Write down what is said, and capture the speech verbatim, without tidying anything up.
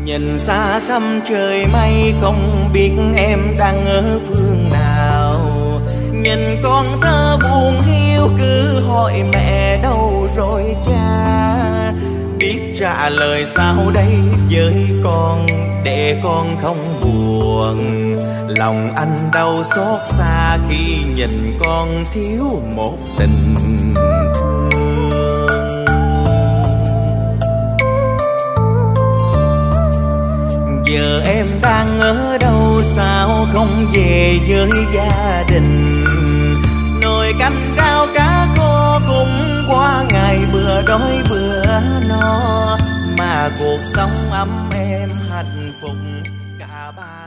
Nhìn xa xăm trời mây không biết em đang ở phương nào. Nhìn con thơ buồn hiu cứ hỏi mẹ đâu rồi cha. Biết trả lời sao đây với con để con không buồn. Lòng anh đau xót xa khi nhìn con thiếu một tình thương. Giờ em đang ở đâu sao không về với gia đình. Nồi canh rau cá khô cũng qua ngày bữa đói bữa no. Mà cuộc sống ấm êm hạnh phúc cả ba.